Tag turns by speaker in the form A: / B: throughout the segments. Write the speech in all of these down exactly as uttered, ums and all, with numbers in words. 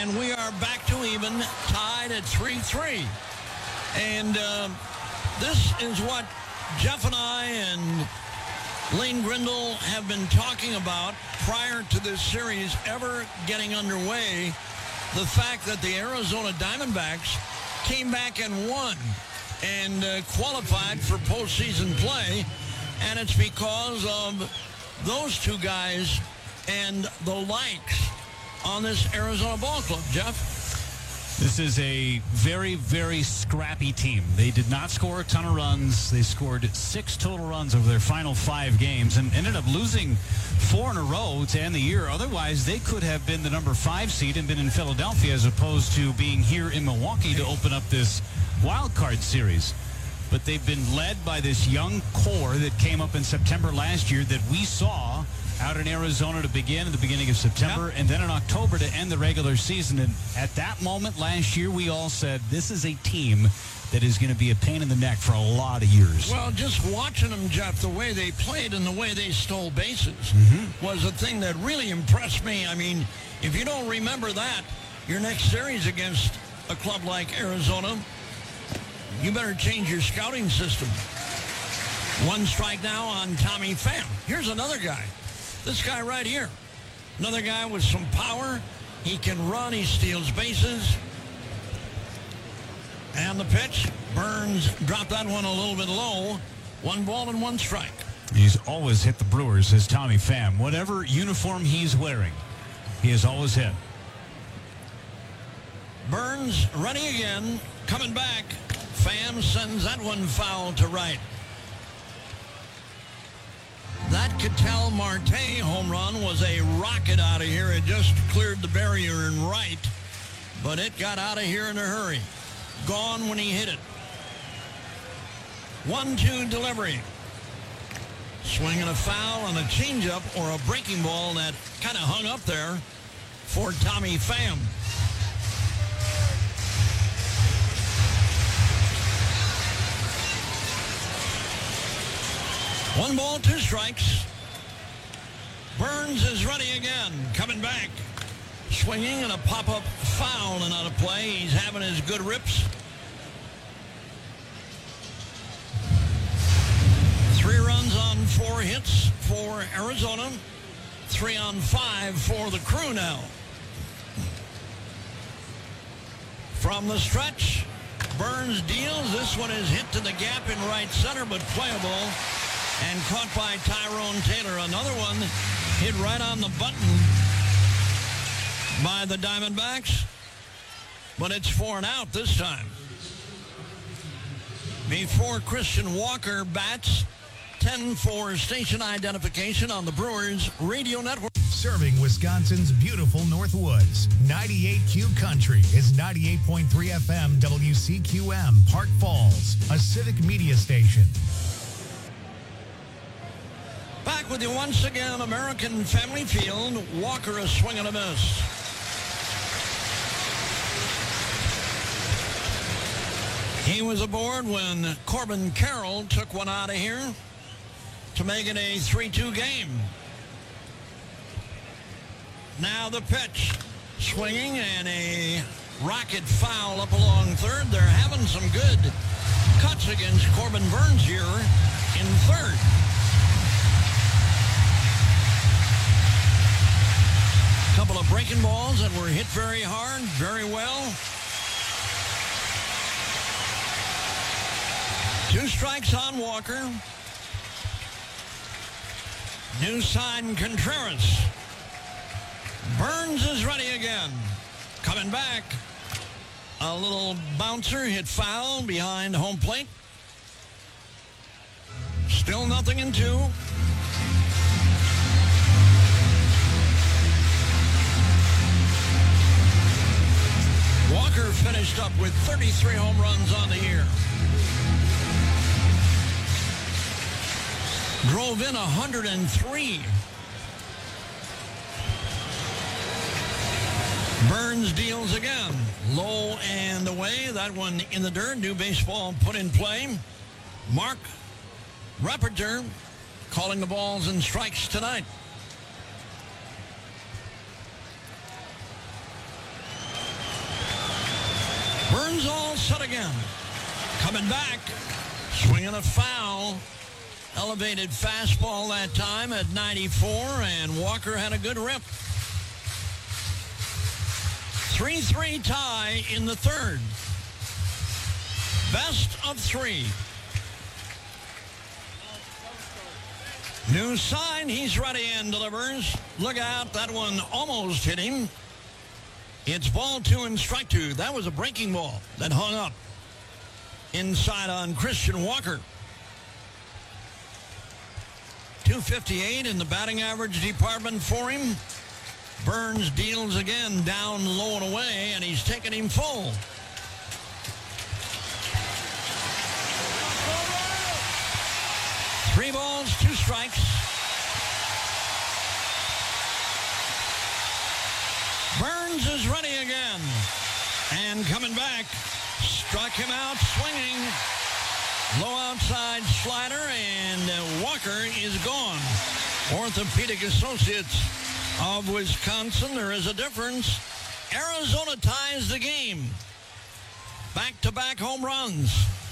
A: And we are back to even, tied at three three. And uh, this is what Jeff and I and Lane Grindle have been talking about prior to this series ever getting underway. The fact that the Arizona Diamondbacks came back and won and uh, qualified for postseason play. And it's because of those two guys and the likes on this Arizona ball club. Jeff?
B: This is a very, very scrappy team. They did not score a ton of runs. They scored six total runs over their final five games and ended up losing four in a row to end the year. Otherwise, they could have been the number five seed and been in Philadelphia as opposed to being here in Milwaukee to open up this wild card series. But they've been led by this young core that came up in September last year that we saw out in Arizona to begin at the beginning of September, yeah. and then in October to end the regular season. And at that moment last year, we all said, this is a team that is going to be a pain in the neck for a lot of years.
A: Well, just watching them, Jeff, the way they played and the way they stole bases
B: mm-hmm.
A: was a thing that really impressed me. I mean, if you don't remember that, your next series against a club like Arizona, you better change your scouting system. One strike now on Tommy Pham. Here's another guy. This guy right here. Another guy with some power. He can run. He steals bases. And the pitch. Burns dropped that one a little bit low. One ball and one strike.
B: He's always hit the Brewers, says Tommy Pham. Whatever uniform he's wearing, he has always hit.
A: Burns running again. Coming back. Pham sends that one foul to right. That Ketel Marte home run was a rocket out of here. It just cleared the barrier in right, but it got out of here in a hurry. Gone when he hit it. one two delivery. Swinging a foul on a changeup or a breaking ball that kind of hung up there for Tommy Pham. One ball, two strikes. Burns is ready again. Coming back. Swinging and a pop-up foul and out of play. He's having his good rips. Three runs on four hits for Arizona. Three on five for the Crew now. From the stretch, Burns deals. This one is hit to the gap in right center, but playable. And caught by Tyrone Taylor. Another one hit right on the button by the Diamondbacks. But it's for an out this time. Before Christian Walker bats, ten four station identification on the Brewers Radio Network.
C: Serving Wisconsin's beautiful Northwoods. ninety-eight Q Country is ninety-eight point three F M W C Q M, Park Falls, a civic media station.
A: Back with you once again, American Family Field. Walker a swing and a miss. He was aboard when Corbin Carroll took one out of here to make it a three two game. Now the pitch. Swinging and a rocket foul up along third. They're having some good cuts against Corbin Burns here in third. Couple of breaking balls that were hit very hard, very well. Two strikes on Walker. New sign Contreras. Burns is ready again. Coming back. A little bouncer hit foul behind home plate. Still nothing in two. Walker finished up with thirty-three home runs on the year. Drove in one hundred three. Burns deals again. Low and away. That one in the dirt. New baseball put in play. Mark Rapporteur calling the balls and strikes tonight. Burns all set again. Coming back, swinging a foul. Elevated fastball that time at ninety-four, and Walker had a good rip. three three tie in the third. Best of three. New sign, he's ready and delivers. Look out, that one almost hit him. It's ball two and strike two. That was a breaking ball that hung up inside on Christian Walker. two fifty-eight in the batting average department for him. Burns deals again down low and away, and he's taking him full. Three balls, two strikes. Burns is ready again. And coming back, struck him out swinging. Low outside slider, and Walker is gone. Orthopedic Associates of Wisconsin, there is a difference. Arizona ties the game. Back-to-back home runs.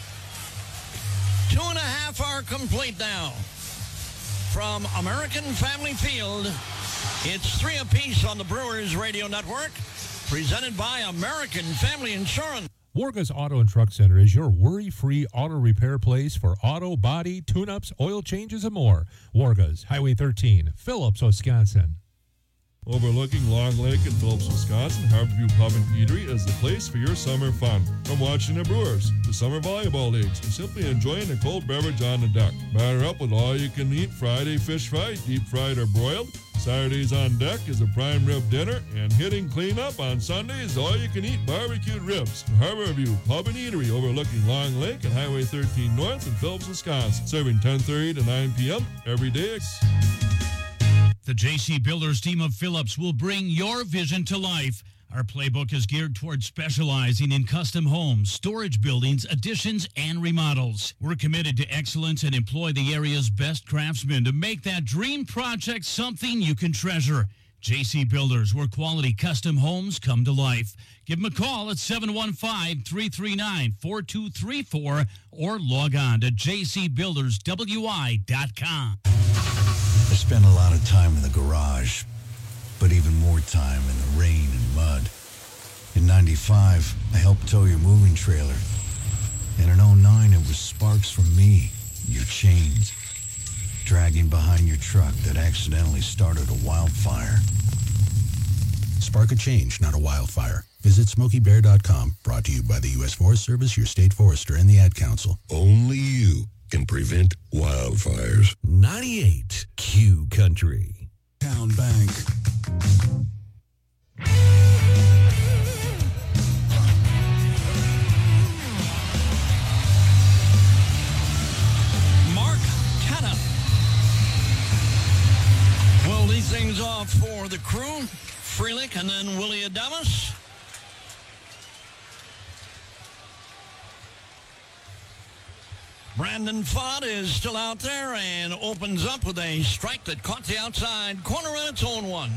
A: Two and a half are complete now. From American Family Field, it's three apiece on the Brewers Radio Network, presented by American Family Insurance.
D: Warga's Auto and Truck Center is your worry-free auto repair place for auto, body, tune-ups, oil changes, and more. Warga's, Highway thirteen, Phillips, Wisconsin.
E: Overlooking Long Lake in Phillips, Wisconsin, Harborview Pub and Eatery is the place for your summer fun. From watching the Brewers, the summer volleyball leagues, to simply enjoying a cold beverage on the deck. Batter up with all-you-can-eat Friday fish fry, deep-fried or broiled. Saturdays on deck is a prime rib dinner, and hitting cleanup on Sundays, all-you-can-eat barbecued ribs. Harborview Pub and Eatery overlooking Long Lake and Highway thirteen North in Phillips, Wisconsin, serving ten thirty to nine p.m. every day.
F: The J C Builders team of Phillips will bring your vision to life. Our playbook is geared towards specializing in custom homes, storage buildings, additions, and remodels. We're committed to excellence and employ the area's best craftsmen to make that dream project something you can treasure. J C Builders, where quality custom homes come to life. Give them a call at seven one five, three three nine, four two three four or log on to j c builders w i dot com.
G: I spend a lot of time in the garage, but even more time in the rain and mud. In ninety-five, I helped tow your moving trailer. And in oh nine, it was sparks from me, your chains, dragging behind your truck that accidentally started a wildfire.
H: Spark a change, not a wildfire. Visit Smokey Bear dot com, brought to you by the U S Forest Service, your state forester, and the Ad Council.
I: Only you can prevent wildfires.
J: ninety-eight Q Country.
H: Town Bank.
A: Mark Canha will lead things off for the crew. Frelick and then Willie Adames. Brandon Pfaadt is still out there and opens up with a strike that caught the outside corner in its own one.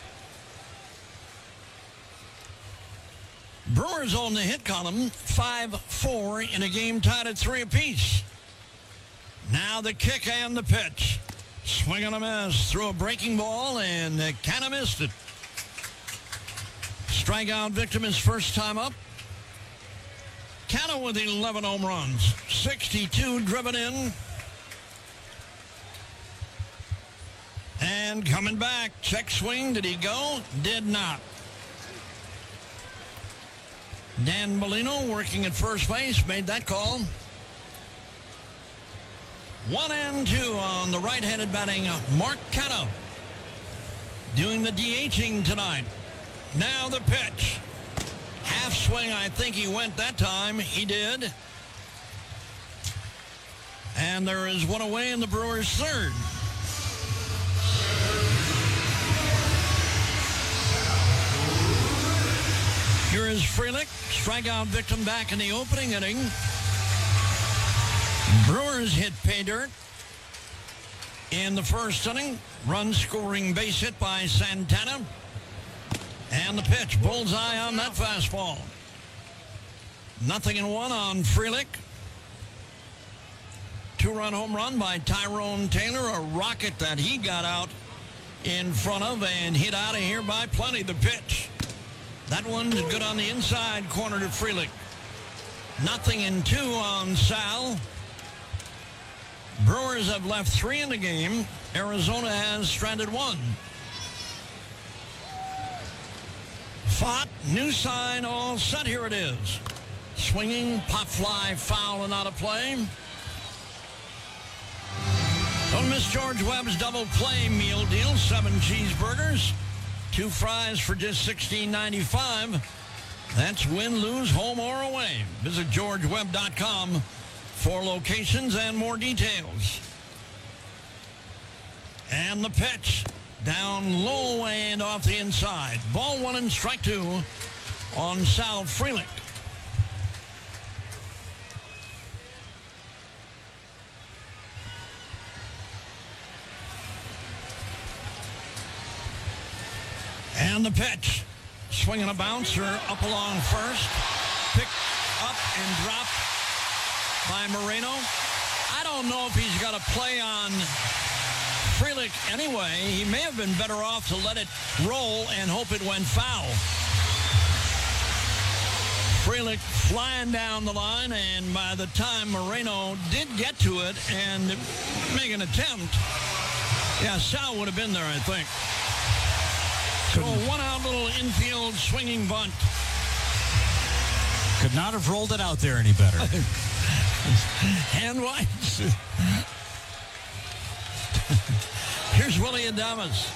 A: Brewers on the hit column, five four in a game tied at three apiece. Now the kick and the pitch. Swing and a miss, threw a breaking ball, and Canha missed it. Strikeout victim his first time up. Canha with eleven home runs, sixty-two driven in. And coming back, check swing, did he go? Did not. Dan Bellino working at first base, made that call. One and two on the right-handed batting, Mark Canha. Doing the DHing tonight. Now the pitch. Half swing, I think he went that time. He did. And there is one away in the Brewers' third. Here is Frelick, strikeout victim back in the opening inning. Brewers hit pay dirt in the first inning. Run scoring base hit by Santana. And the pitch, bullseye on that fastball. Nothing in one on Frelick. Two-run home run by Tyrone Taylor, a rocket that he got out in front of and hit out of here by plenty. The pitch. That one's good on the inside corner to Frelick. Nothing in two on Sal. Brewers have left three in the game. Arizona has stranded one. Fott, new sign, all set. Here it is. Swinging, pop fly, foul, and out of play. Don't miss George Webb's double play meal deal. Seven cheeseburgers, two fries for just sixteen ninety-five. That's win, lose, home, or away. Visit george webb dot com for locations and more details. And the pitch. Down low and off the inside. Ball one and strike two on Sal Frelick. And the pitch. Swinging a bouncer up along first. Picked up and dropped by Moreno. I don't know if he's got a play on Frelick anyway. He may have been better off to let it roll and hope it went foul. Frelick flying down the line, and by the time Moreno did get to it and make an attempt, yeah, Sal would have been there, I think. So a one-out little infield swinging bunt.
B: Could not have rolled it out there any better.
A: Hand wise. Here's Willy Adames.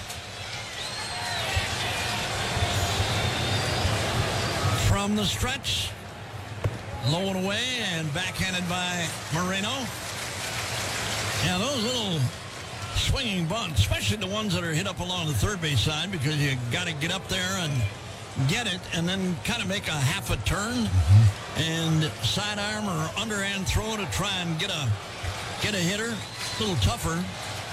A: From the stretch. Low and away and backhanded by Moreno. Yeah, those little swinging bunts, especially the ones that are hit up along the third base side, because you got to get up there and get it and then kind of make a half a turn mm-hmm. and sidearm or underhand throw to try and get a get a hitter. A little tougher.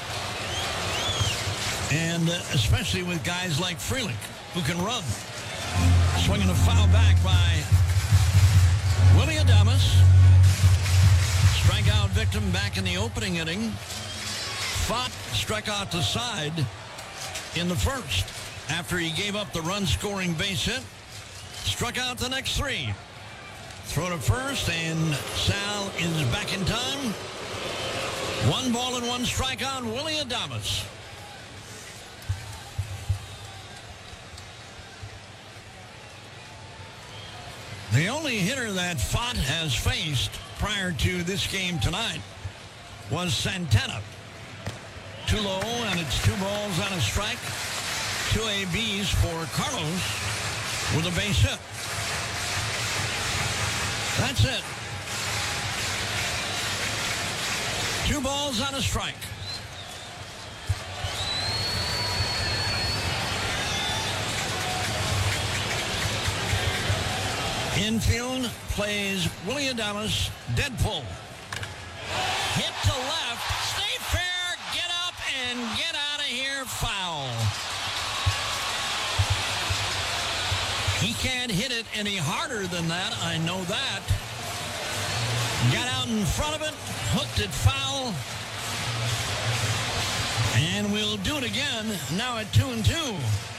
A: And uh, especially with guys like Frelick, who can run. Swinging a foul back by Willy Adames. Strikeout victim back in the opening inning. Fott struck out the side in the first after he gave up the run-scoring base hit. Struck out the next three. Throw to first, and Sal is back in time. One ball and one strikeout, Willy Adames. The only hitter that Fott has faced prior to this game tonight was Santana. Too low, and it's two balls and a strike. Two A Bs for Carlos with a base hit. That's it. Two balls and a strike. Infield plays Willy Adames, dead pull. Hit to left, stay fair, get up and get out of here, foul. He can't hit it any harder than that, I know that. Got out in front of it, hooked it foul. And we'll do it again, now at two and two.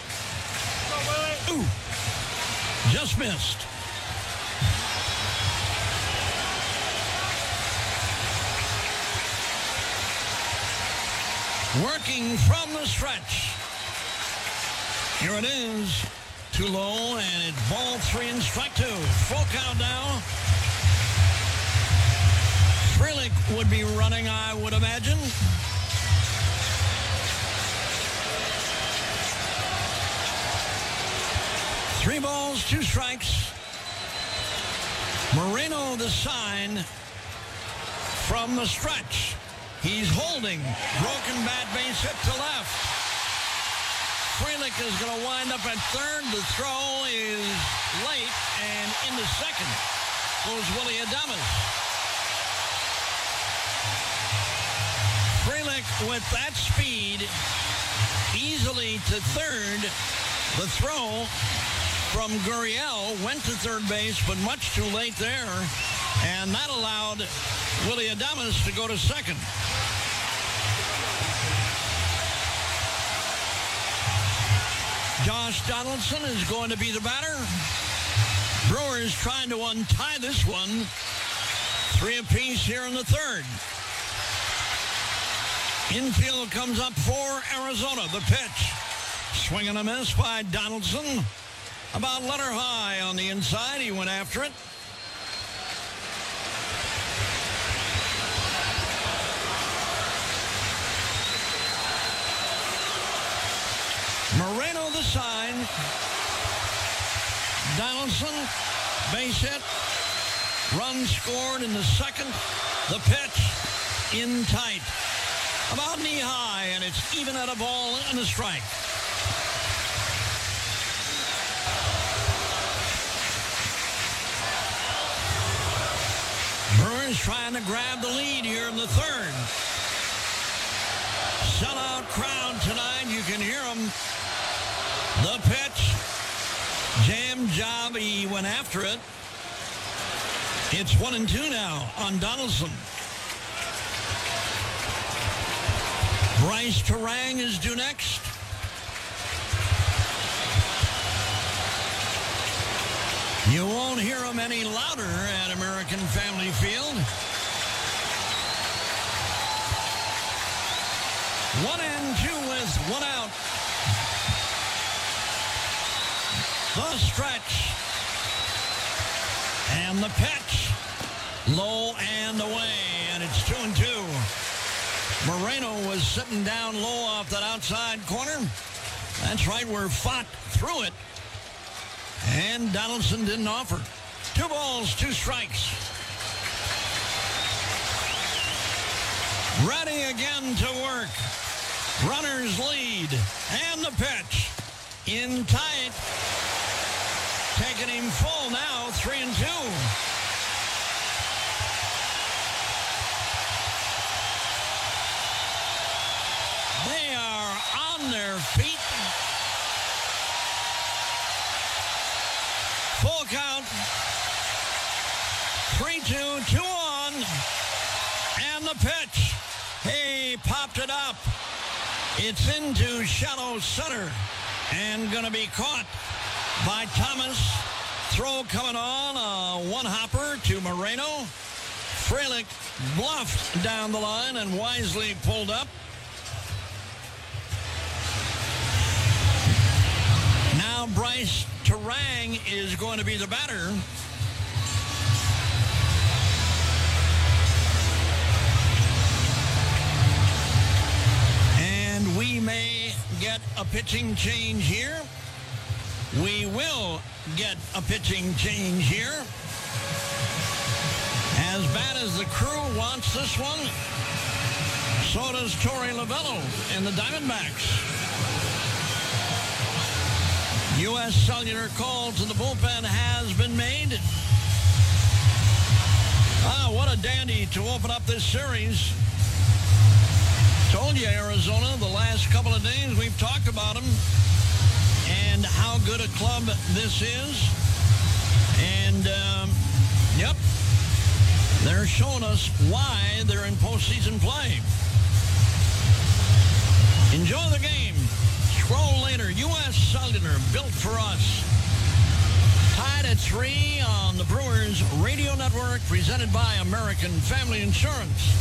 A: Ooh, just missed. Working from the stretch. Here it is. Too low, and it's ball three and strike two. Full count now. Frelick would be running, I would imagine. Three balls, two strikes. Moreno the sign from the stretch. He's holding. Broken bat, base hit to left. Frelick is going to wind up at third. The throw is late, and into second goes Willy Adames. Frelick with that speed easily to third. The throw from Gurriel, went to third base, but much too late there. And that allowed Willie Adames to go to second. Josh Donaldson is going to be the batter. Brewers trying to untie this one. Three apiece here in the third. Infield comes up for Arizona. The pitch. Swing and a miss by Donaldson. About letter high on the inside. He went after it. Moreno the sign. Donaldson, base hit. Run scored in the second. The pitch in tight. About knee high, and it's even at a ball and a strike. Brewers trying to grab the lead here in the third. Sellout crowd tonight. You can hear them. The pitch. Jam job. He went after it. It's one and two now on Donaldson. Bryce Terang is due next. You won't hear him any louder at American Family Field. One and two with one out. The stretch. And the pitch. Low and away. And it's two and two. Moreno was sitting down low off that outside corner. That's right, we're fought through it. And Donaldson didn't offer. Two balls, two strikes. Ready again to work. Runners lead. And the pitch. In tight. Taking him full now, three and two. They are on their feet. Full count. three two, two on. And the pitch. He popped it up. It's into shallow center. And going to be caught by Thomas. Throw coming on. A one-hopper to Moreno. Frelick bluffed down the line and wisely pulled up. Now Bryce Terang is going to be the batter. And we may get a pitching change here. We will get a pitching change here. As bad as the crew wants this one, so does Torey Lovullo in the Diamondbacks. U S Cellular call to the bullpen has been made. Ah, what a dandy to open up this series. Told you, Arizona, the last couple of days we've talked about them and how good a club this is. And, um, yep, they're showing us why they're in postseason play. Enjoy the game. Scroll later. U S Cellular, built for us. Tied at three on the Brewers Radio Network, presented by American Family Insurance.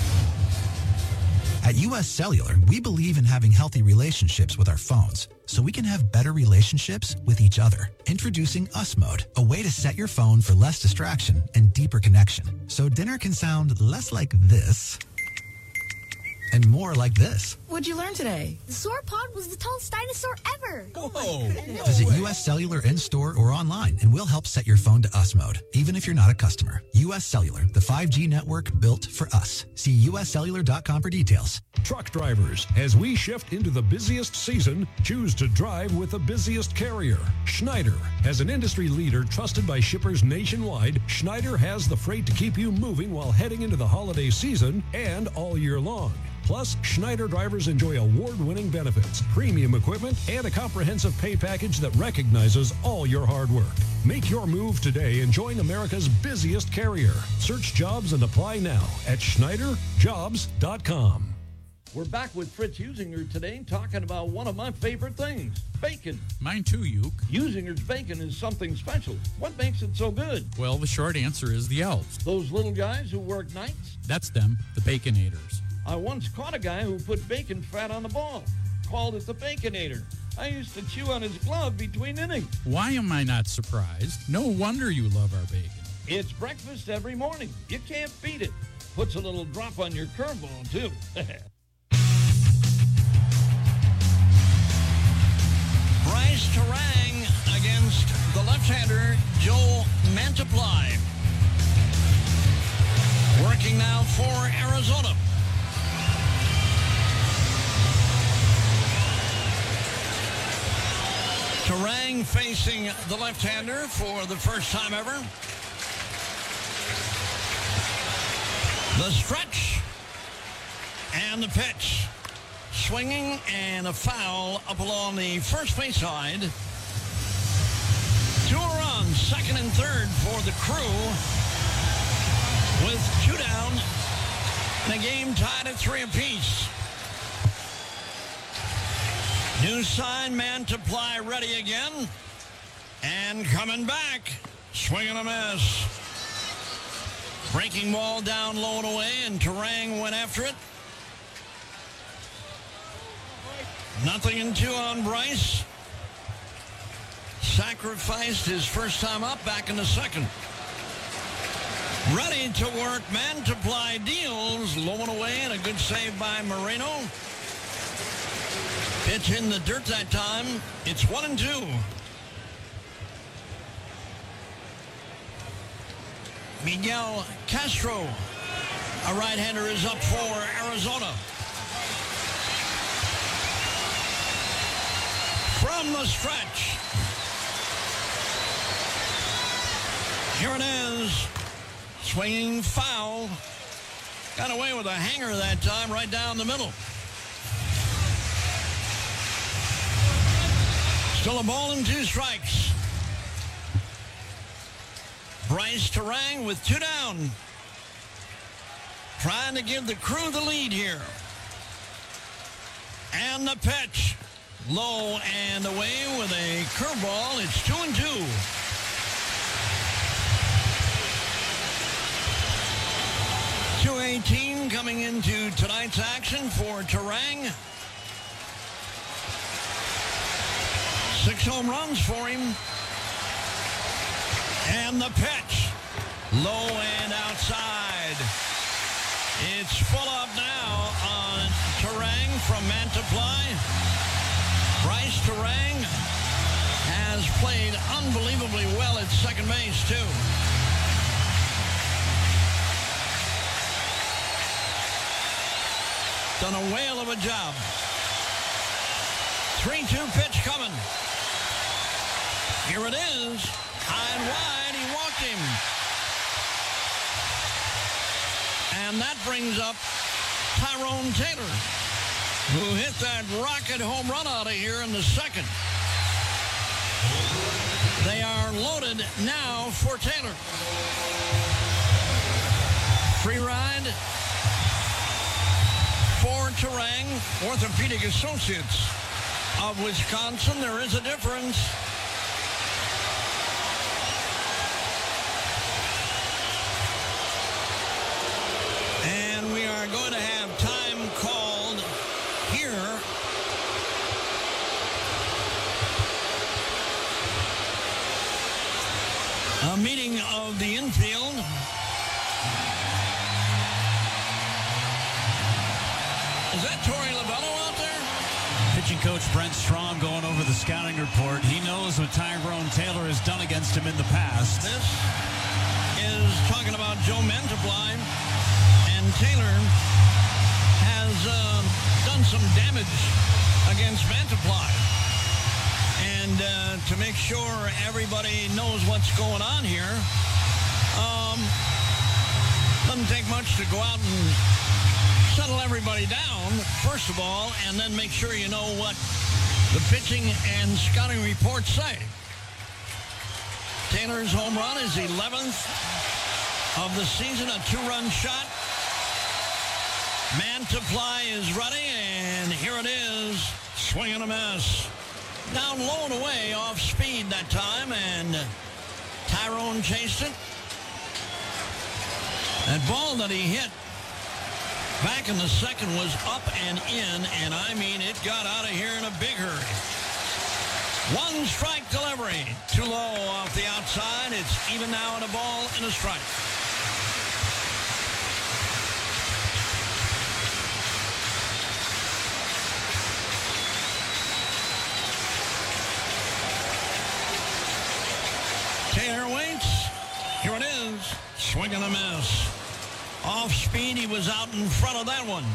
K: At U S Cellular, we believe in having healthy relationships with our phones so we can have better relationships with each other. Introducing US Mode, a way to set your phone for less distraction and deeper connection. So dinner can sound less like this and more like this.
L: What'd you learn today? The sauropod was the tallest dinosaur ever.
K: Whoa. No Visit way. U S Cellular in-store or online, and we'll help set your phone to US Mode, even if you're not a customer. U S Cellular, the five G network built for us. See U S cellular dot com for details.
M: Truck drivers, as we shift into the busiest season, choose to drive with the busiest carrier. Schneider. As an industry leader trusted by shippers nationwide, Schneider has the freight to keep you moving while heading into the holiday season and all year long. Plus, Schneider drivers members enjoy award-winning benefits, premium equipment, and a comprehensive pay package that recognizes all your hard work. Make your move today and join America's busiest carrier. Search jobs and apply now at Schneider Jobs dot com.
A: We're back with Fritz Usinger today talking about one of my favorite things, bacon.
N: Mine too, Uke.
A: Usinger's bacon is something special. What makes it so good?
N: Well, the short answer is the elves.
A: Those little guys who work nights?
N: That's them, the Baconators.
A: I once caught a guy who put bacon fat on the ball, called it the Baconator. I used to chew on his glove between innings.
N: Why am I not surprised? No wonder you love our bacon.
A: It's breakfast every morning. You can't beat it. Puts a little drop on your curveball, too. Bryce Turang against the left-hander, Joe Mantiply. Working now for Arizona. Turang facing the left-hander for the first time ever. The stretch and the pitch. Swinging and a foul up along the first base side. Two runs, second and third for the Crew. With two down, and a game tied at three apiece. New sign, Mantiply ready again. And coming back, swinging a miss. Breaking ball down low and away, and Turang went after it. Nothing in two on Bryce. Sacrificed his first time up back in the second. Ready to work. Mantiply deals low and away, and a good save by Moreno. Pitch in the dirt that time. It's one and two. Miguel Castro, a right-hander, is up for Arizona. From the stretch. Here it is. Swinging foul. Got away with a hanger that time, right down the middle. Still a ball and two strikes. Bryce Turang with two down. Trying to give the Crew the lead here. And the pitch. Low and away with a curveball. It's two and two. two eighteen coming into tonight's action for Turang. Six home runs for him. And the pitch. Low and outside. It's full up now on Turang from Mantiply. Bryce Turang has played unbelievably well at second base, too. Done a whale of a job. three two pitch coming. Here it is. High and wide. He walked him. And that brings up Tyrone Taylor, who hit that rocket home run out of here in the second. They are loaded now for Taylor. Free ride for Turang. Orthopedic Associates of Wisconsin. There is a difference. And we are going to have time called here. A meeting of the infield. Is that Torey Lovullo out there?
B: Pitching coach Brent Strong going over the scouting report. He knows what Tyrone Taylor has done against him in the past.
A: This is talking about Joe Mantiply. And Taylor has uh, done some damage against Mantiply. And uh, to make sure everybody knows what's going on here, um, Doesn't take much to go out and settle everybody down, first of all, and then make sure you know what the pitching and scouting reports say. Taylor's home run is eleventh of the season, a two-run shot. Mantiply is ready, and here it is, swing and a miss. Down low and away, off speed that time, and Tyrone chased it. That ball that he hit back in the second was up and in, and I mean, it got out of here in a big hurry. One strike delivery. Too low off the outside. It's even now and a ball and a strike. Taylor waits. Here it is. Swing and a miss. Off speed, he was out in front of that one.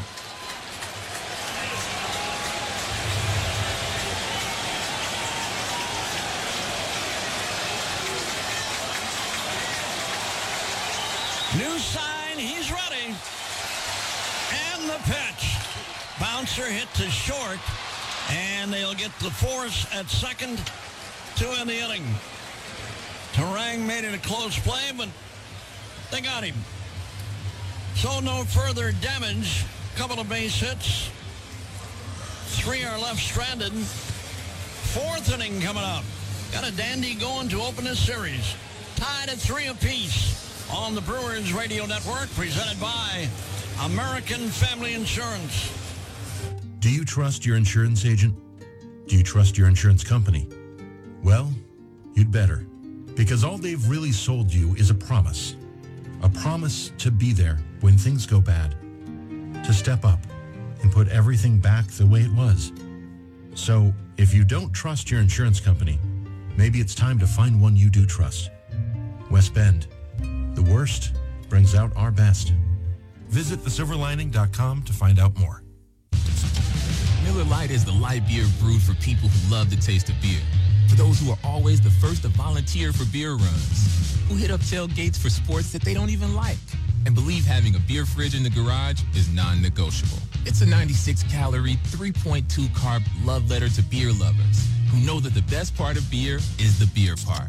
A: New sign, he's ready. And the pitch. Bouncer hit to short, and they'll get the force at second to end the inning. Turang made it a close play, but they got him. So no further damage. Couple of base hits. Three are left stranded. Fourth inning coming up. Got a dandy going to open this series. Tied at three apiece on the Brewers Radio Network, presented by American Family Insurance.
H: Do you trust your insurance agent? Do you trust your insurance company? Well, you'd better, because all they've really sold you is a promise. A promise to be there when things go bad, to step up and put everything back the way it was. So if you don't trust your insurance company, maybe it's time to find one you do trust. West Bend. The worst brings out our best. Visit the silver lining dot com to find out more.
O: Miller Lite is the light beer brewed for people who love the taste of beer. For those who are always the first to volunteer for beer runs, who hit up tailgates for sports that they don't even like, and believe having a beer fridge in the garage is non-negotiable. It's a ninety-six calorie, three point two carb love letter to beer lovers who know that the best part of beer is the beer part.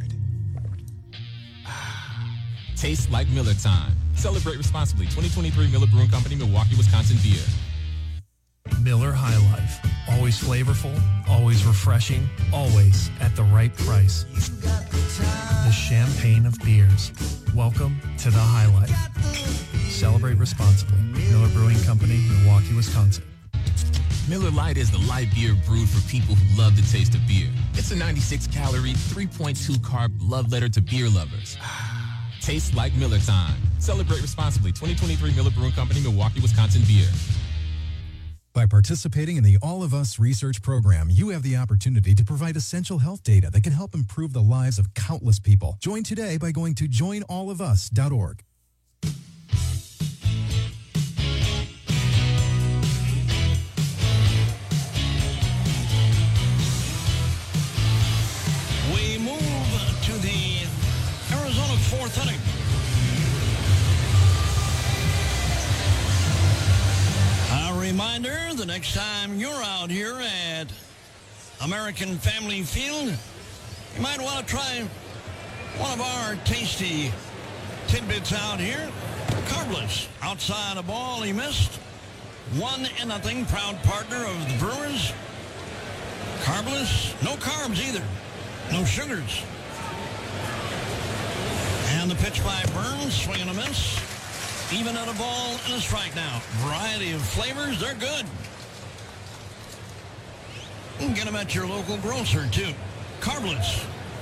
O: Tastes like Miller time. Celebrate responsibly. twenty twenty-three Miller Brewing Company, Milwaukee, Wisconsin beer.
P: Miller High Life. Always flavorful, always refreshing, always at the right price. The champagne of beers. Welcome to the High Life. Celebrate responsibly. Miller Brewing Company, Milwaukee, Wisconsin.
O: Miller Lite is the light beer brewed for people who love the taste of beer. It's a ninety-six calorie, three point two carb love letter to beer lovers. Tastes like Miller time. Celebrate responsibly. twenty twenty-three Miller Brewing Company, Milwaukee, Wisconsin beer.
Q: By participating in the All of Us research program, you have the opportunity to provide essential health data that can help improve the lives of countless people. Join today by going to join all of us dot org.
A: We move to the Arizona fourth inning. A reminder, the next time you're out here at American Family Field, you might want to try one of our tasty tidbits out here. Carbless, outside a ball he missed. One and nothing, proud partner of the Brewers. Carbless, no carbs either, no sugars. And the pitch by Burns, swing and a miss. Even at a ball and a strike now. Variety of flavors, they're good. You can get them at your local grocer, too. Carbless.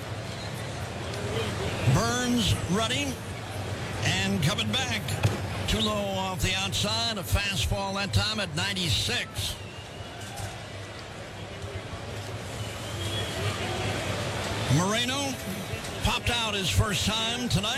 A: Burns ready and coming back. Too low off the outside. A fastball that time at ninety-six. Moreno popped out his first time tonight.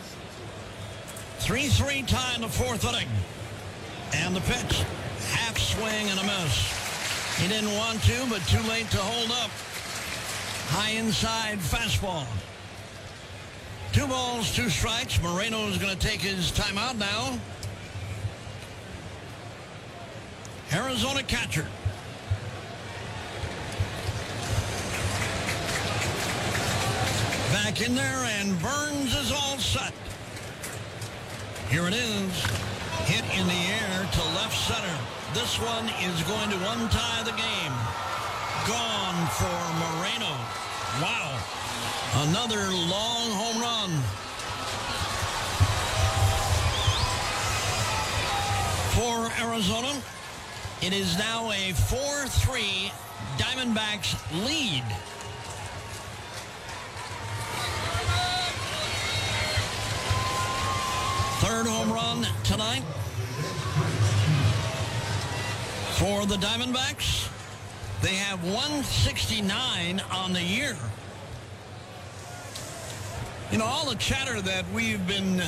A: three three tie in the fourth inning. And the pitch, half swing and a miss. He didn't want to, but too late to hold up. High inside fastball. Two balls, two strikes. Moreno is going to take his timeout now. Arizona catcher. Back in there, and Burns is all set. Here it is. Hit in the air to left center. This one is going to untie the game. Gone for Moreno. Wow. Another long home run. For Arizona, it is now a four three Diamondbacks lead. Third home run tonight for the Diamondbacks. They have one sixty-nine on the year. You know, all the chatter that we've been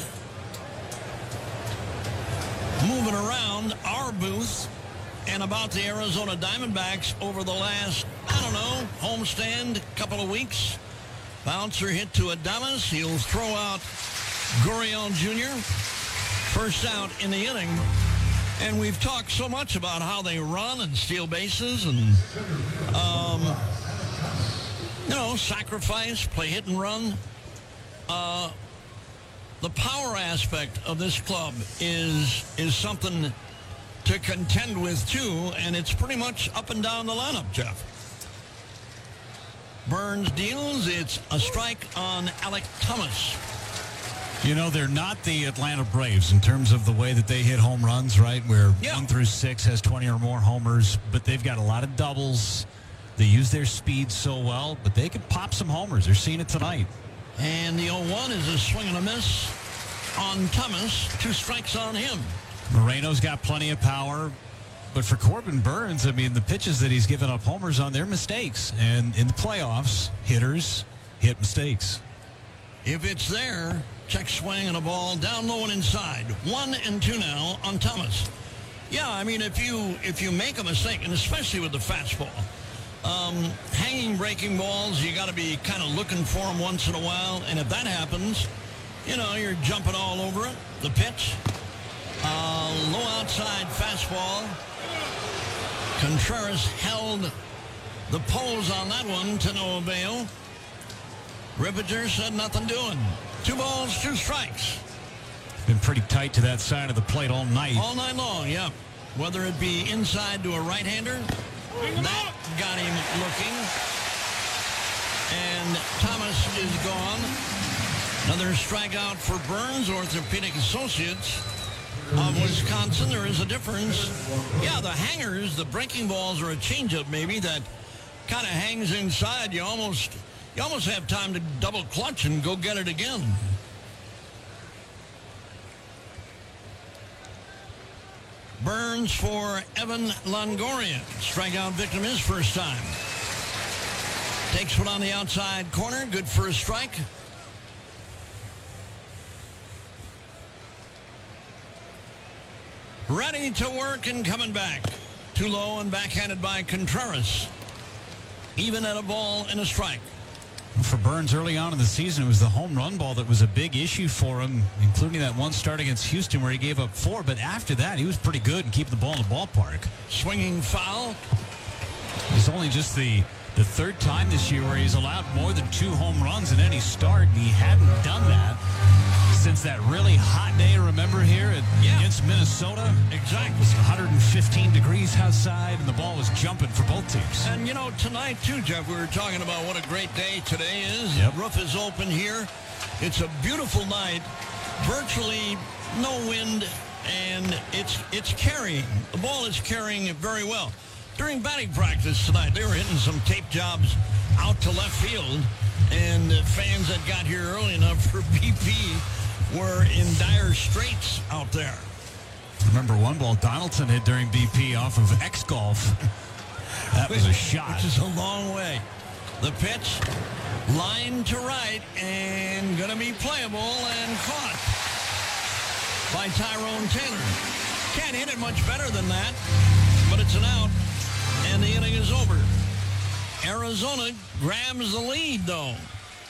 A: moving around our booth and about the Arizona Diamondbacks over the last, I don't know, homestand, couple of weeks. Bouncer hit to Adames. He'll throw out Gurriel Junior First out in the inning. And we've talked so much about how they run and steal bases and, um, you know, sacrifice, play hit and run. Uh, the power aspect of this club is is something to contend with, too, and it's pretty much up and down the lineup, Jeff. Burns deals. It's a strike on Alek Thomas.
B: You know, they're not the Atlanta Braves in terms of the way that they hit home runs, right? Where yeah. one through six has twenty or more homers, but they've got a lot of doubles. They use their speed so well, but they can pop some homers. They're seeing it tonight.
A: And the oh one is a swing and a miss on Thomas. Two strikes on him.
B: Moreno's got plenty of power. But for Corbin Burns, I mean, the pitches that he's given up homers on, they're mistakes. And in the playoffs, hitters hit mistakes.
A: If it's there, check swing and a ball down low and inside. One and two now on Thomas. Yeah, I mean, if you if you make a mistake, and especially with the fastball, um, hanging breaking balls, you got to be kind of looking for them once in a while. And if that happens, you know, you're jumping all over it. The pitch, uh, low outside fastball. Contreras held the pose on that one to no avail. Rippinger said nothing doing. Two balls, two strikes.
B: Been pretty tight to that side of the plate all night.
A: All night long, yeah. Whether it be inside to a right-hander, that got him looking. And Thomas is gone. Another strikeout for Burns, Orthopedic Associates of Wisconsin. There is a difference. Yeah, the hangers, the breaking balls are a changeup maybe that kind of hangs inside. You almost... You almost have time to double clutch and go get it again. Burns for Evan Longoria. Strikeout victim his first time. Takes one on the outside corner. Good for a strike. Ready to work and coming back. Too low and backhanded by Contreras. Even at a ball and a strike.
B: For Burns early on in the season, it was the home run ball that was a big issue for him, including that one start against Houston where he gave up four. But after that, he was pretty good in keeping the ball in the ballpark.
A: Swinging foul.
B: It's only just the, the third time this year where he's allowed more than two home runs in any start, and he hadn't done that since that really hot day, remember, here at,
A: yeah.
B: against Minnesota?
A: Exactly.
B: It was one hundred fifteen degrees outside, and the ball was jumping for both teams.
A: And, you know, tonight, too, Jeff, we were talking about what a great day today is.
B: Yep.
A: The roof is open here. It's a beautiful night. Virtually no wind, and it's it's carrying. The ball is carrying it very well. During batting practice tonight, they were hitting some tape jobs out to left field, and the fans that got here early enough for B P were in dire straits out there.
B: Remember one ball Donaldson hit during B P off of X-Golf. That was a shot.
A: Which is a long way. The pitch, line to right, and going to be playable and caught by Tyrone Taylor. Can't hit it much better than that, but it's an out, and the inning is over. Arizona grabs the lead, though.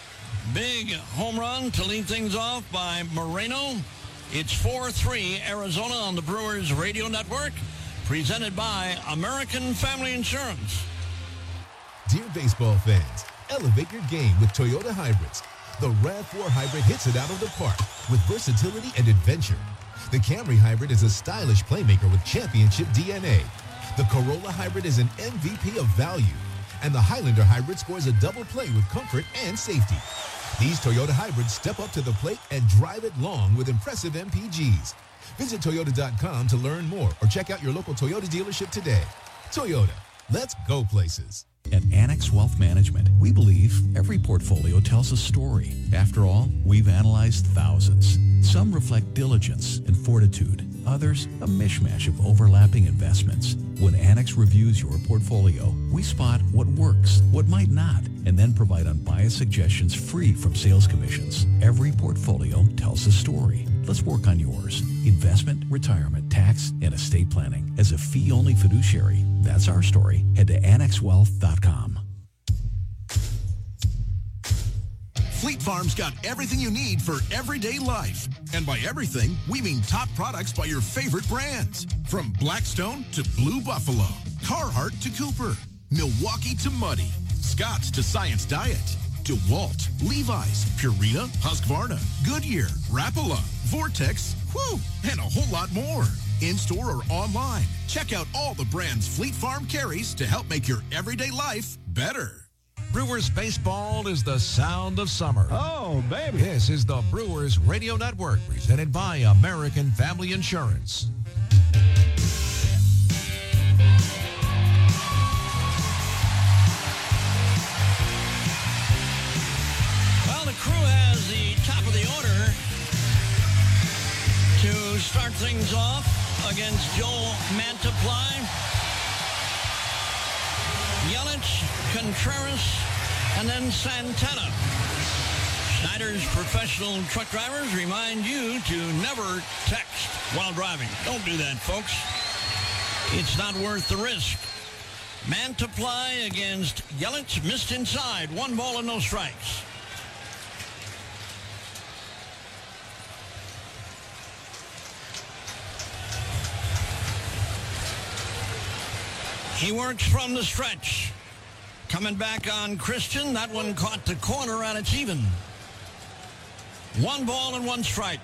A: Big home run to lead things off by Moreno. It's four three Arizona on the Brewers Radio Network, presented by American Family Insurance.
R: Dear baseball fans, elevate your game with Toyota Hybrids. The RAV four Hybrid hits it out of the park with versatility and adventure. The Camry Hybrid is a stylish playmaker with championship D N A. The Corolla Hybrid is an M V P of value. And the Highlander Hybrid scores a double play with comfort and safety. These Toyota Hybrids step up to the plate and drive it long with impressive M P Gs. Visit Toyota dot com to learn more or check out your local Toyota dealership today. Toyota, let's go places.
S: At Annex Wealth Management, we believe every portfolio tells a story. After all, we've analyzed thousands. Some reflect diligence and fortitude. Others, a mishmash of overlapping investments. When Annex reviews your portfolio, we spot what works, what might not, and then provide unbiased suggestions free from sales commissions. Every portfolio tells a story. Let's work on yours. Investment, retirement, tax, and estate planning. As a fee-only fiduciary, that's our story. Head to annex wealth dot com.
T: Fleet Farm's got everything you need for everyday life. And by everything, we mean top products by your favorite brands. From Blackstone to Blue Buffalo, Carhartt to Cooper, Milwaukee to Muddy, Scott's to Science Diet, DeWalt, Levi's, Purina, Husqvarna, Goodyear, Rapala, Vortex, whew, and a whole lot more. In-store or online, check out all the brands Fleet Farm carries to help make your everyday life better.
U: Brewers baseball is the sound of summer.
V: Oh, baby.
U: This is the Brewers Radio Network, presented by American Family Insurance.
A: Well, the crew has the top of the order to start things off against Joe Mantiply, Yelich, Contreras, and then Santana. Schneider's professional truck drivers remind you to never text while driving. Don't do that, folks. It's not worth the risk. Mantiply against Yelich, missed inside. One ball and no strikes. He works from the stretch. Coming back on Christian. That one caught the corner and it's even. One ball and one strike.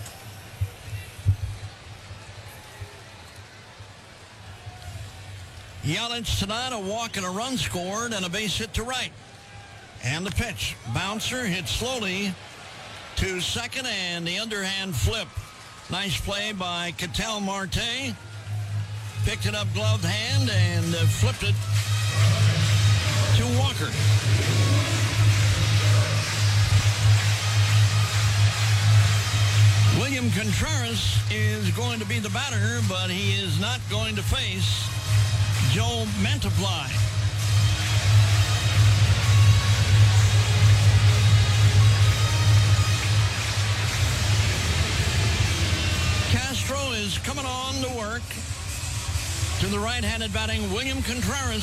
A: Yelich tonight, a walk and a run scored and a base hit to right. And the pitch. Bouncer hit slowly to second and the underhand flip. Nice play by Ketel Marte. Picked it up gloved hand and uh, flipped it to Walker. William Contreras is going to be the batter, but he is not going to face Joe Mantiply. Castro is coming on to work. To the right-handed batting, William Contreras.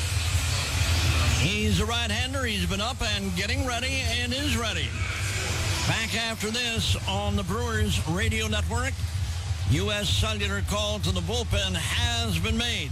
A: He's a right-hander. He's been up and getting ready and is ready. Back after this on the Brewers Radio Network. U S Cellular call to the bullpen has been made.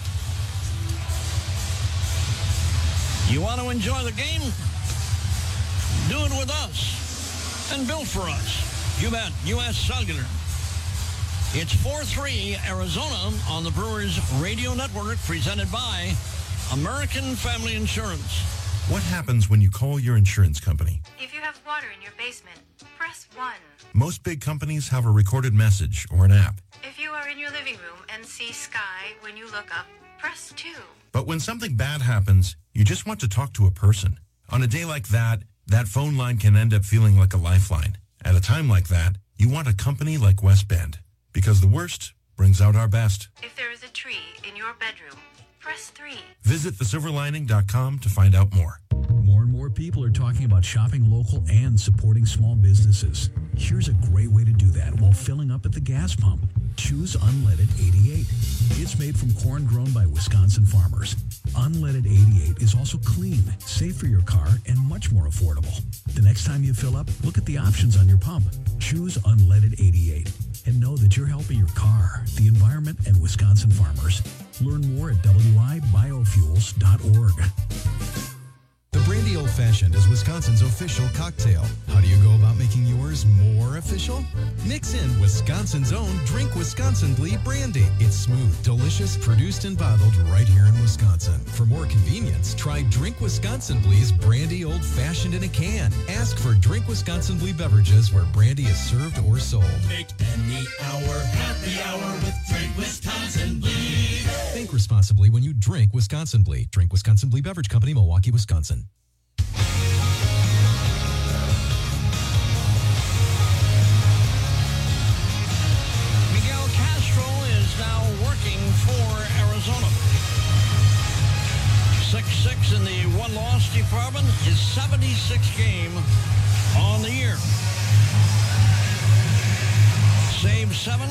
A: You want to enjoy the game? Do it with us and build for us. You bet. U S Cellular. It's four three Arizona on the Brewers Radio Network, presented by American Family Insurance.
H: What happens when you call your insurance company?
W: If you have water in your basement, press one.
H: Most big companies have a recorded message or an app.
W: If you are in your living room and see sky when you look up, press two.
H: But when something bad happens, you just want to talk to a person. On a day like that, that phone line can end up feeling like a lifeline. At a time like that, you want a company like West Bend. Because the worst brings out our best.
W: If there is a tree in your bedroom, press three.
H: Visit the silver lining dot com to find out more.
X: More and more people are talking about shopping local and supporting small businesses. Here's a great way to do that while filling up at the gas pump. choose Unleaded eighty-eight. It's made from corn grown by Wisconsin farmers. Unleaded eighty-eight is also clean, safe for your car, and much more affordable. The next time you fill up, look at the options on your pump. Choose Unleaded eighty-eight and know that you're helping your car, the environment, and Wisconsin farmers. Learn more at w i biofuels dot org.
Q: The Brandy Old Fashioned is Wisconsin's official cocktail. How do you go about making yours more official? Mix in Wisconsin's own Drink Wisconsin-Bly Brandy. It's smooth, delicious, produced and bottled right here in Wisconsin. For more convenience, try Drink Wisconsin-Bly's Brandy Old Fashioned in a can. Ask for Drink Wisconsin-Bly beverages where brandy is served or sold.
C: Make any hour happy hour with Drink Wisconsin-Bly.
Q: Think responsibly when you drink Wisconsin-Bly. Drink Wisconsin-Bly Beverage Company, Milwaukee, Wisconsin.
A: Miguel Castro is now working for Arizona. six six in the one-loss department, his seventy-sixth game on the year. Save seven.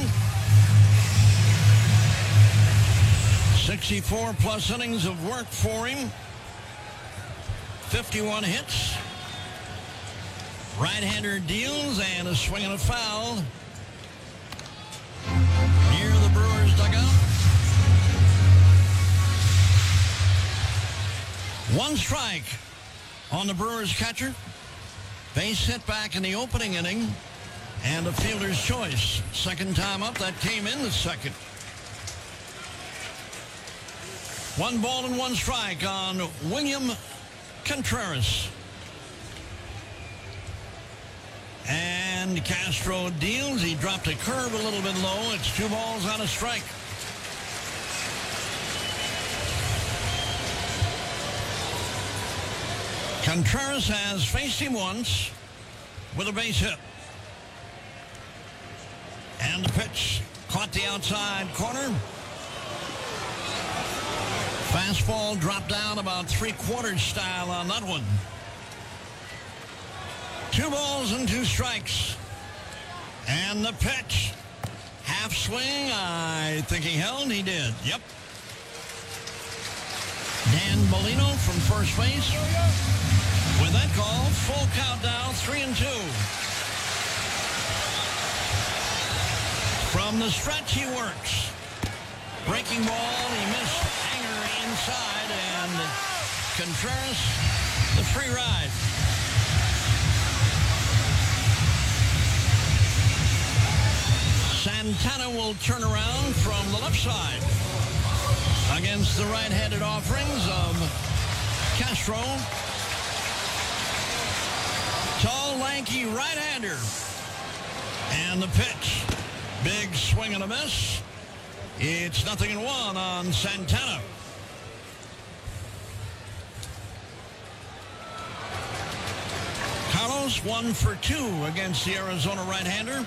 A: sixty-four plus innings of work for him. fifty-one hits. Right-hander deals and a swing and a foul near the Brewers dugout. One strike on the Brewers catcher. Base hit back in the opening inning and a fielder's choice. Second time up, that came in the second. One ball and one strike on William Contreras. And Castro deals. He dropped a curve a little bit low. It's two balls on a strike. Contreras has faced him once with a base hit. And the pitch caught the outside corner. Fastball dropped down about three-quarters style on that one. Two balls and two strikes. And the pitch. Half swing. I think he held. He did. Yep. Dan Molino from first base. With that call, full count now, three and two. From the stretch, he works. Breaking ball, he missed. Hanger inside, and Contreras, the free ride. Santana will turn around from the left side against the right-handed offerings of Castro. Tall, lanky right-hander. And the pitch. Big swing and a miss. It's nothing in one on Santana. Carlos one for two against the Arizona right-hander.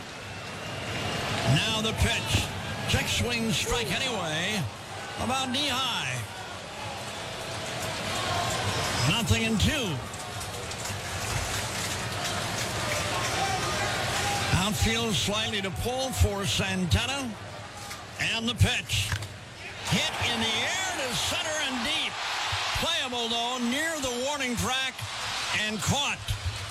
A: Now the pitch. Check swing strike anyway. About knee-high. Nothing in two. Outfield slightly to pull for Santana. And the pitch. Hit in the air to center and deep. Playable, though, near the warning track and caught.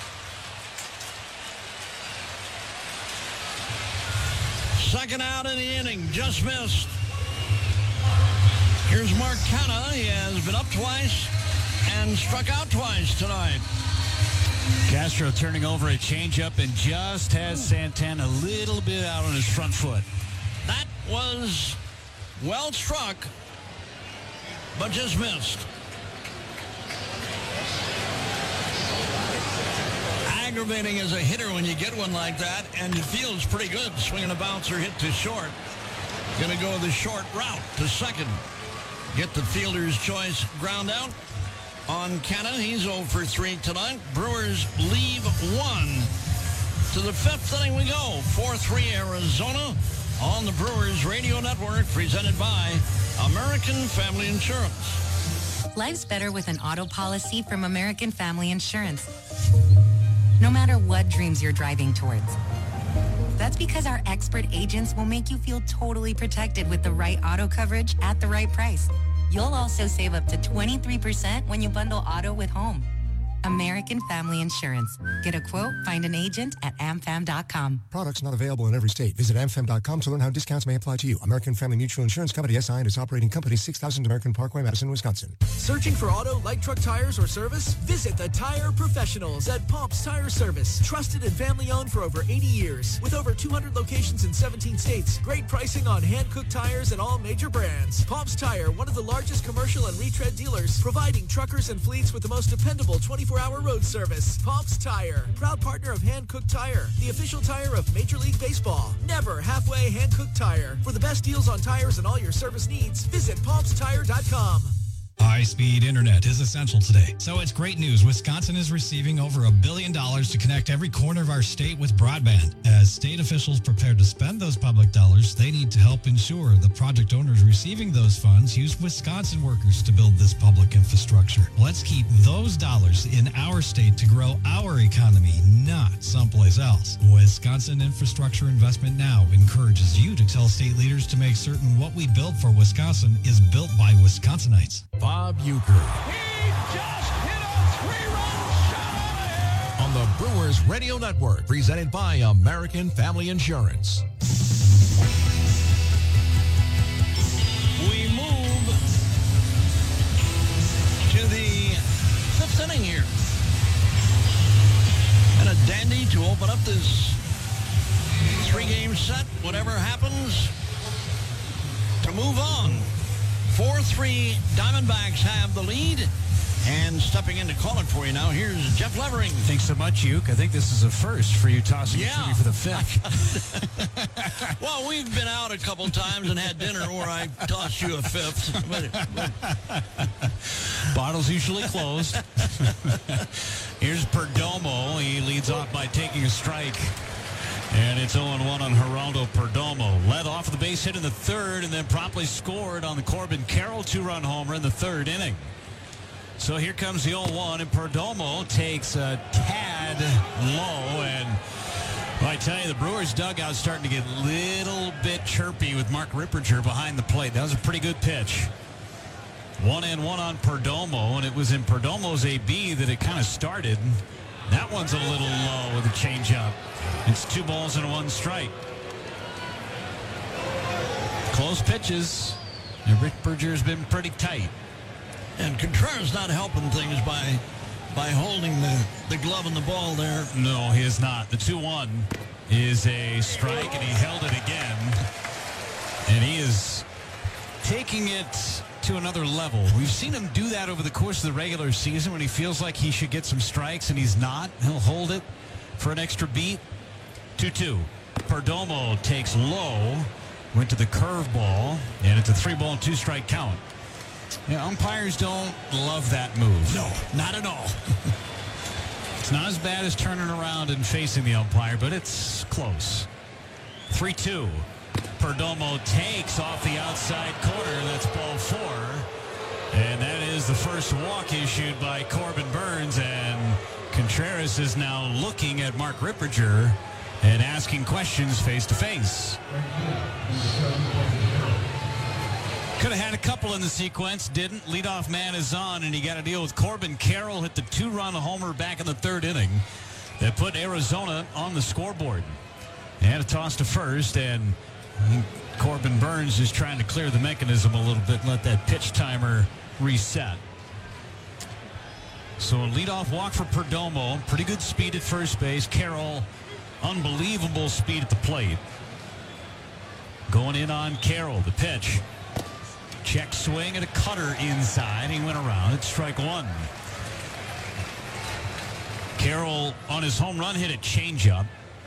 A: Second out in the inning. Just missed. Here's Mark Canha. He has been up twice and struck out twice tonight.
B: Castro turning over a changeup and just has Santana a little bit out on his front foot.
A: That was well struck, but just missed. Aggravating as a hitter when you get one like that, and it feels pretty good. Swinging a bouncer hit to short. Going to go the short route to second. Get the fielder's choice ground out. On Canha, he's oh for three tonight. Brewers leave one. To the fifth inning we go. four three Arizona on the Brewers Radio Network, presented by American Family Insurance.
D: Life's better with an auto policy from American Family Insurance. No matter what dreams you're driving towards. That's because our expert agents will make you feel totally protected with the right auto coverage at the right price. You'll also save up to twenty-three percent when you bundle auto with home. American Family Insurance. Get a quote, find an agent at a m fam dot com.
E: Products not available in every state. Visit a m fam dot com to learn how discounts may apply to you. American Family Mutual Insurance Company, S I and its operating company, six thousand American Parkway, Madison, Wisconsin.
F: Searching for auto, light truck tires, or service? Visit the Tire Professionals at Pops Tire Service. Trusted and family-owned for over eighty years. With over two hundred locations in seventeen states. Great pricing on hand-cooked tires and all major brands. Pops Tire, one of the largest commercial and retread dealers, providing truckers and fleets with the most dependable twenty-four hour road service. Pops Tire, proud partner of Hand Cooked Tire, the official tire of Major League Baseball. Never halfway Hand Cooked Tire. For the best deals on tires and all your service needs, visit pops tire dot com.
G: High-speed internet is essential today, so it's great news. Wisconsin is receiving over a billion dollars to connect every corner of our state with broadband. As state officials prepare to spend those public dollars, they need to help ensure the project owners receiving those funds use Wisconsin workers to build this public infrastructure. Let's keep those dollars in our state to grow our economy, not someplace else. Wisconsin Infrastructure Investment Now encourages you to tell state leaders to make certain what we build for Wisconsin is built by Wisconsinites.
U: Bob Uecker.
C: He just hit a three-run shot
U: On the Brewers Radio Network, presented by American Family Insurance.
A: We move to the fifth inning here. And a dandy to open up this three-game set, whatever happens, to move on. four three Diamondbacks have the lead. And stepping in to call it for you now, here's Jeff Levering.
B: Thanks so much, Uke. I think this is a first for you tossing
A: yeah.
B: it to me for the fifth.
A: Well, we've been out a couple times and had dinner where I tossed you a fifth. But, but.
B: Bottle's usually closed. Here's Perdomo. He leads off by taking a strike. And it's oh one on Geraldo Perdomo. Led off the base hit in the third and then promptly scored on the Corbin Carroll two-run homer in the third inning. So here comes the oh one, and Perdomo takes a tad low. And well, I tell you, the Brewers dugout's starting to get a little bit chirpy with Mark Ripperger behind the plate. That was a pretty good pitch. One and one on Perdomo, and it was in Perdomo's A B that it kind of started. That one's a little low with a changeup. It's two balls and one strike. Close pitches. And Ripperger's been pretty tight.
A: And Contreras not helping things by by holding the, the glove and the ball there.
B: No, he is not. The two one is a strike, and he held it again. And he is taking it to another level. We've seen him do that over the course of the regular season when he feels like he should get some strikes, and he's not. He'll hold it for an extra beat. two two. Perdomo takes low, went to the curveball, and it's a three-ball, two-strike count. Yeah, umpires don't love that move.
A: No, not at all.
B: It's not as bad as turning around and facing the umpire, but it's close. three two. Perdomo takes off the outside corner. That's ball four. And that is the first walk issued by Corbin Burnes. And Contreras is now looking at Mark Ripperger and asking questions face-to-face. Could have had a couple in the sequence, didn't. Leadoff man is on, and he got to deal with Corbin Carroll. Hit the two-run homer back in the third inning that put Arizona on the scoreboard. And a toss to first, and Corbin Burnes is trying to clear the mechanism a little bit and let that pitch timer reset. So a leadoff walk for Perdomo. Pretty good speed at first base. Carroll, unbelievable speed at the plate. Going in on Carroll. The pitch. Check swing and a cutter inside. He went around. It's strike one. Carroll on his home run hit a changeup.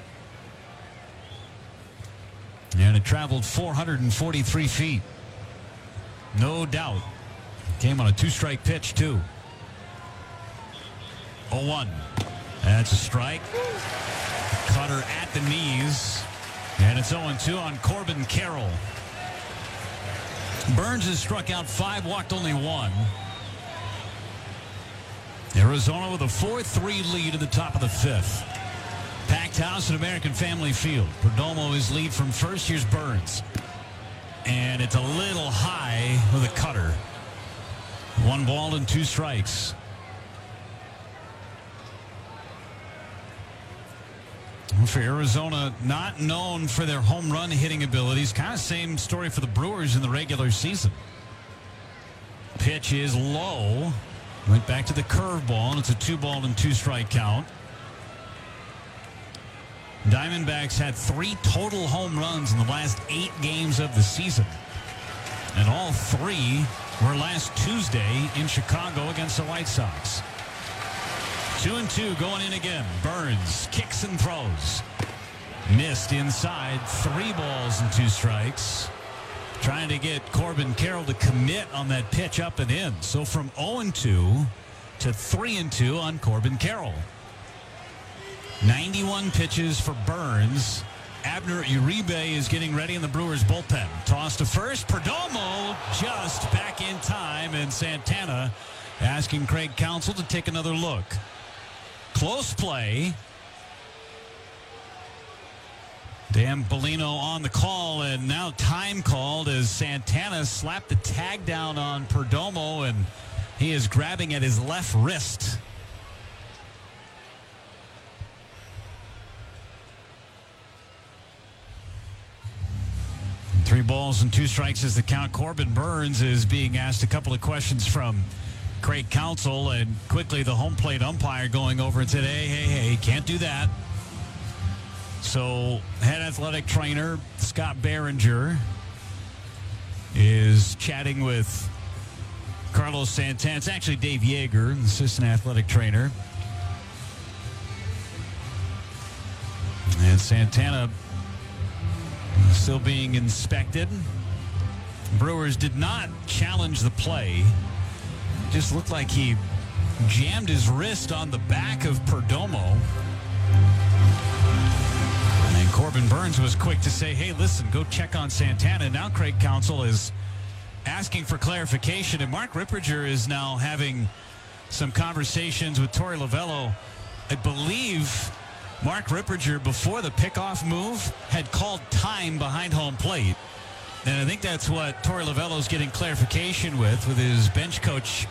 B: And it traveled four hundred forty-three feet. No doubt. Came on a two-strike pitch, too. oh one. That's a strike. Cutter at the knees. And it's oh two on Corbin Carroll. Burnes has struck out five, walked only one. Arizona with a four three lead at the top of the fifth. Pack Packed house at American Family Field. Perdomo is lead from first. Here's Burns. And it's a little high with a cutter. One ball and two strikes. For Arizona, not known for their home run hitting abilities. Kind of same story for the Brewers in the regular season. Pitch is low. Went back to the curveball, and it's a two ball and two strike count. Diamondbacks had three total home runs in the last eight games of the season. And all three were last Tuesday in Chicago against the White Sox. Two and two going in again. Burns kicks and throws. Missed inside. Three balls and two strikes. Trying to get Corbin Carroll to commit on that pitch up and in. So from oh and two to three and two on Corbin Carroll. ninety-one pitches for Burns. Abner Uribe is getting ready in the Brewers bullpen. Toss to first. Perdomo just back in time, and Santana asking Craig Counsell to take another look. Close play. Dan Bellino on the call, and now time called as Santana slapped the tag down on Perdomo, and he is grabbing at his left wrist. Three balls and two strikes is the count. Corbin Burns is being asked a couple of questions from Craig Counsell, and quickly the home plate umpire going over and said, hey, hey, hey, can't do that. So head athletic trainer Scott Behringer is chatting with Carlos Santana. It's actually Dave Yeager, assistant athletic trainer. And Santana still being inspected. Brewers did not challenge the play. Just looked like he jammed his wrist on the back of Perdomo. And Corbin Burns was quick to say, hey, listen, go check on Santana. Now Craig Counsell is asking for clarification, and Mark Ripperger is now having some conversations with Torey Lovullo. I believe Mark Ripperger, before the pickoff move, had called time behind home plate. And I think that's what Torey Lovullo is getting clarification with, with his bench coach.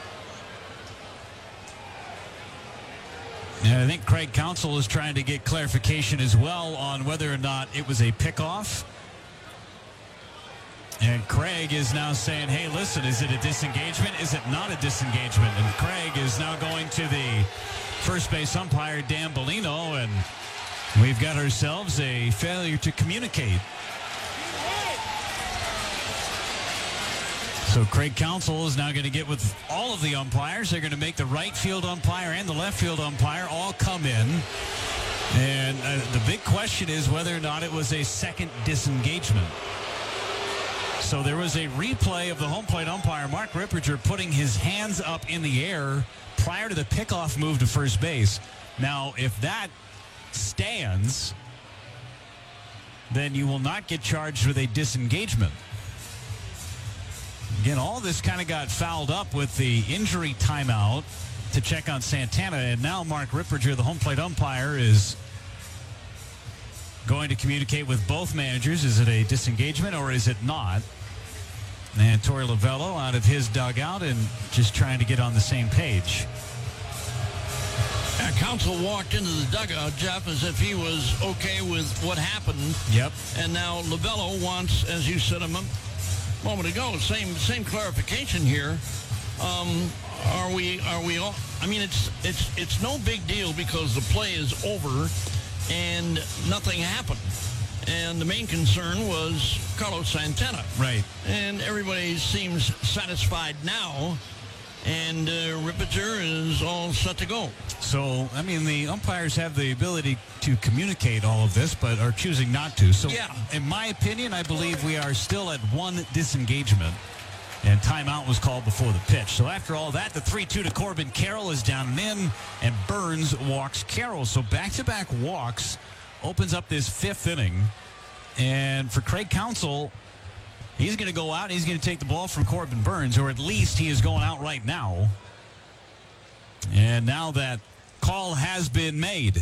B: And I think Craig Counsell is trying to get clarification as well on whether or not it was a pickoff. And Craig is now saying, hey, listen, is it a disengagement? Is it not a disengagement? And Craig is now going to the first base umpire, Dan Bellino, and we've got ourselves a failure to communicate. So Craig Counsell is now going to get with all of the umpires. They're going to make the right field umpire and the left field umpire all come in. And uh, the big question is whether or not it was a second disengagement. So there was a replay of the home plate umpire, Mark Ripperger, putting his hands up in the air prior to the pickoff move to first base. Now, if that stands, then you will not get charged with a disengagement. Again, all this kind of got fouled up with the injury timeout to check on Santana, and now Mark Ripperger, the home plate umpire, is going to communicate with both managers. Is it a disengagement or is it not? And Torey Lovullo out of his dugout and just trying to get on the same page.
A: Yeah, Counsell walked into the dugout, Jeff, as if he was okay with what happened.
B: Yep.
A: And now Lovullo wants, as you said a moment ago, same same clarification here. Um, are we are we all? I mean, it's it's it's no big deal because the play is over and nothing happened. And the main concern was Carlos Santana.
B: Right.
A: And everybody seems satisfied now. And uh, Ripperger is all set to go.
B: So, I mean, the umpires have the ability to communicate all of this, but are choosing not to. So,
A: yeah.
B: In my opinion, I believe we are still at one disengagement. And timeout was called before the pitch. So after all that, the three two to Corbin Carroll is down and in, and Burns walks Carroll. So back-to-back walks opens up this fifth inning. And for Craig Counsell, he's going to go out and he's going to take the ball from Corbin Burns, or at least he is going out right now. And now that call has been made.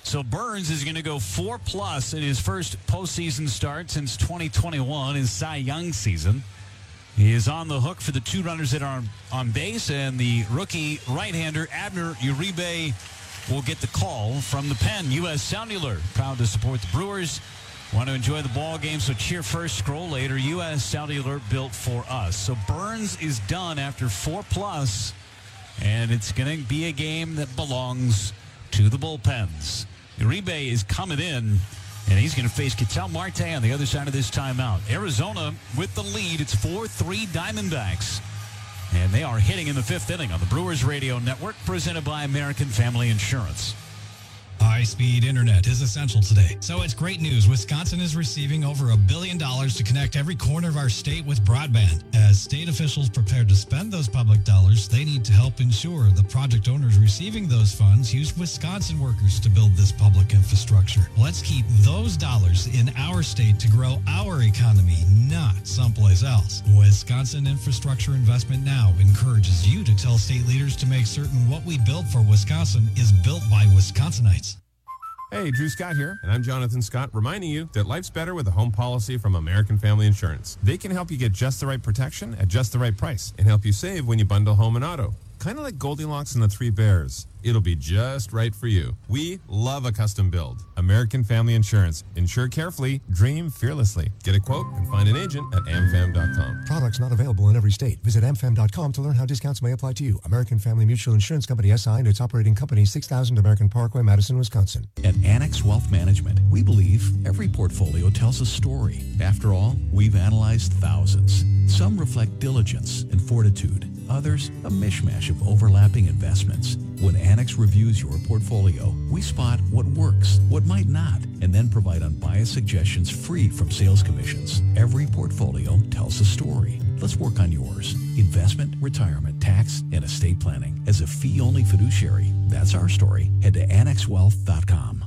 B: So Burns is going to go four plus in his first postseason start since twenty twenty-one, his Cy Young season. He is on the hook for the two runners that are on base, and the rookie right-hander Abner Uribe will get the call from the pen. U S Cellular, proud to support the Brewers. Want to enjoy the ball game, so cheer first, scroll later. U S Cellular, built for us. So Burns is done after four plus, and it's going to be a game that belongs to the bullpens. Uribe is coming in, and he's going to face Ketel Marte on the other side of this timeout. Arizona with the lead. It's four three Diamondbacks. And they are hitting in the fifth inning on the Brewers Radio Network, presented by American Family Insurance.
G: High-speed internet is essential today, so it's great news. Wisconsin is receiving over a billion dollars to connect every corner of our state with broadband. As state officials prepare to spend those public dollars, they need to help ensure the project owners receiving those funds use Wisconsin workers to build this public infrastructure. Let's keep those dollars in our state to grow our economy, not someplace else. Wisconsin Infrastructure Investment Now encourages you to tell state leaders to make certain what we build for Wisconsin is built by Wisconsinites.
I: Hey, Drew Scott here, and I'm Jonathan Scott, reminding you that life's better with a home policy from American Family Insurance. They can help you get just the right protection at just the right price and help you save when you bundle home and auto. Kind of like Goldilocks and the Three Bears. It'll be just right for you. We love a custom build. American Family Insurance. Insure carefully, dream fearlessly. Get a quote and find an agent at am fam dot com.
E: Products not available in every state. Visit am fam dot com to learn how discounts may apply to you. American Family Mutual Insurance Company S I and its operating company, six thousand American Parkway, Madison, Wisconsin.
S: At Annex Wealth Management, we believe every portfolio tells a story. After all, we've analyzed thousands. Some reflect diligence and fortitude. Others, a mishmash of overlapping investments. When Annex reviews your portfolio, we spot what works, what might not, and then provide unbiased suggestions free from sales commissions. Every portfolio tells a story. Let's work on yours. Investment, retirement, tax, and estate planning. As a fee-only fiduciary, that's our story. Head to annex wealth dot com.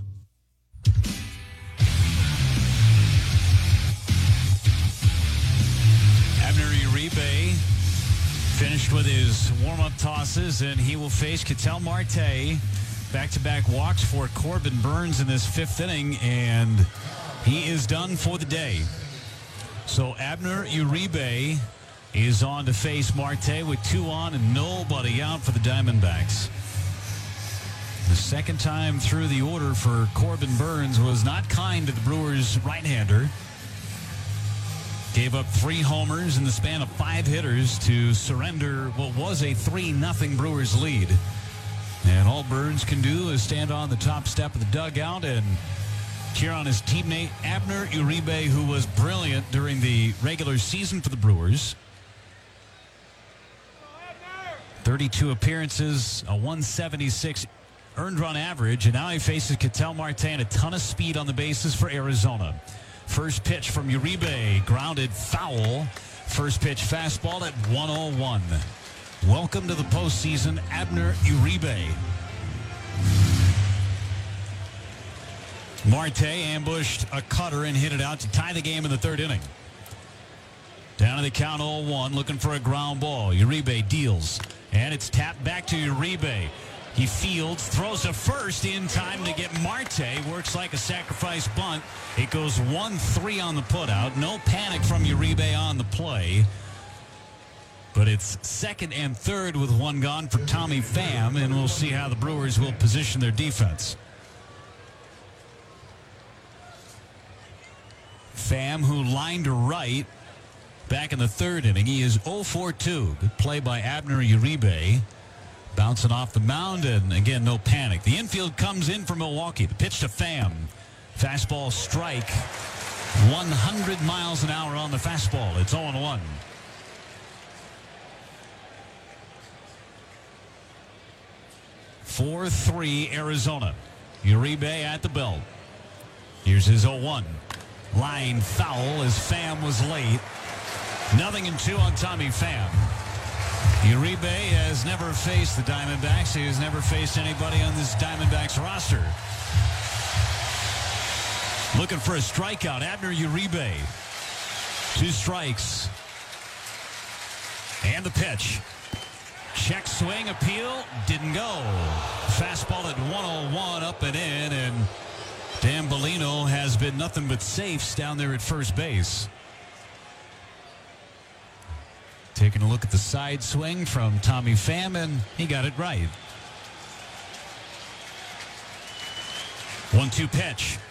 B: Abner Uribe finished with his warm-up tosses, and he will face Ketel Marte. Back-to-back walks for Corbin Burns in this fifth inning, and he is done for the day. So Abner Uribe is on to face Marte with two on and nobody out for the Diamondbacks. The second time through the order for Corbin Burns was not kind to the Brewers' right-hander. Gave up three homers in the span of five hitters to surrender what was a three nothing Brewers lead. And all Burns can do is stand on the top step of the dugout and cheer on his teammate Abner Uribe, who was brilliant during the regular season for the Brewers. thirty-two appearances, a one seventy-six earned run average, and now he faces Ketel Marte and a ton of speed on the bases for Arizona. First pitch from Uribe, grounded foul. First pitch fastball at one oh one. Welcome to the postseason, Abner Uribe. Marte ambushed a cutter and hit it out to tie the game in the third inning. Down to the count oh one, looking for a ground ball. Uribe deals, and it's tapped back to Uribe. He fields, throws a first in time to get Marte. Works like a sacrifice bunt. It goes one three on the putout. No panic from Uribe on the play. But it's second and third with one gone for Tommy Pham, and we'll see how the Brewers will position their defense. Pham, who lined to right back in the third inning. He is oh for two. Good play by Abner Uribe. Bouncing off the mound, and again, no panic. The infield comes in for Milwaukee. The pitch to Pham. Fastball strike. one hundred miles an hour on the fastball. It's oh one. four three Arizona. Uribe at the belt. Here's his oh one. Line foul as Pham was late. Nothing in two on Tommy Pham. Uribe has never faced the Diamondbacks. He has never faced anybody on this Diamondbacks roster. Looking for a strikeout. Abner Uribe. Two strikes. And the pitch. Check swing appeal. Didn't go. Fastball at one oh one up and in, and Dan Bellino has been nothing but safes down there at first base. Taking a look at the side swing from Tommy Pham, and he got it right. one two pitch.